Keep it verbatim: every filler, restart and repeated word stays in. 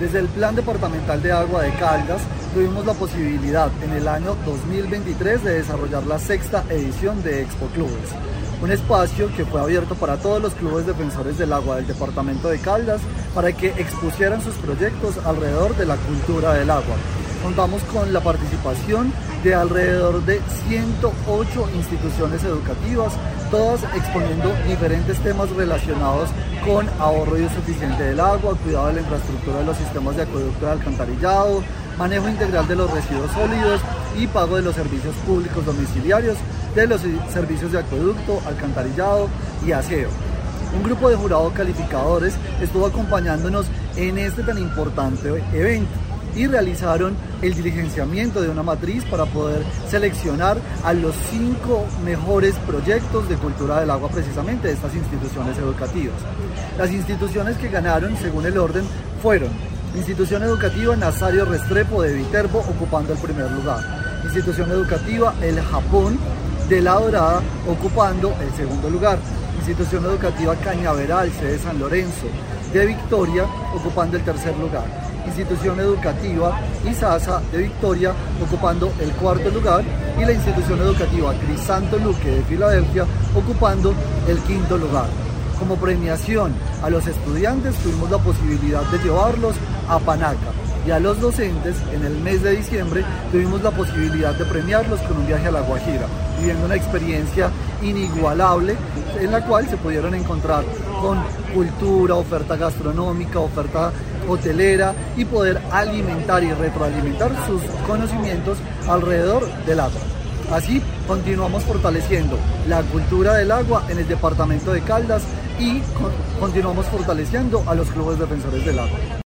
Desde el Plan Departamental de Agua de Caldas tuvimos la posibilidad en el año dos mil veintitrés de desarrollar la sexta edición de Expo Clubes, un espacio que fue abierto para todos los clubes defensores del agua del departamento de Caldas para que expusieran sus proyectos alrededor de la cultura del agua. Contamos con la participación de alrededor de ciento ocho instituciones educativas, todas exponiendo diferentes temas relacionados con ahorro y uso eficiente del agua, cuidado de la infraestructura de los sistemas de acueducto y alcantarillado, manejo integral de los residuos sólidos y pago de los servicios públicos domiciliarios, de los servicios de acueducto, alcantarillado y aseo. Un grupo de jurados calificadores estuvo acompañándonos en este tan importante evento y realizaron el diligenciamiento de una matriz para poder seleccionar a los cinco mejores proyectos de cultura del agua precisamente de estas instituciones educativas. Las instituciones que ganaron según el orden fueron Institución Educativa Nazario Restrepo de Viterbo, ocupando el primer lugar; Institución Educativa El Japón de La Dorada, ocupando el segundo lugar; Institución Educativa Cañaveral, sede San Lorenzo de Victoria, ocupando el tercer lugar; Institución Educativa Izaza de Victoria, ocupando el cuarto lugar; y la Institución Educativa Crisanto Luque de Filadelfia, ocupando el quinto lugar. Como premiación a los estudiantes tuvimos la posibilidad de llevarlos a Panaca, y a los docentes en el mes de diciembre tuvimos la posibilidad de premiarlos con un viaje a La Guajira, viviendo una experiencia inigualable en la cual se pudieron encontrar con cultura, oferta gastronómica, oferta hotelera y poder alimentar y retroalimentar sus conocimientos alrededor del agua. Así continuamos fortaleciendo la cultura del agua en el departamento de Caldas y continuamos fortaleciendo a los clubes defensores del agua.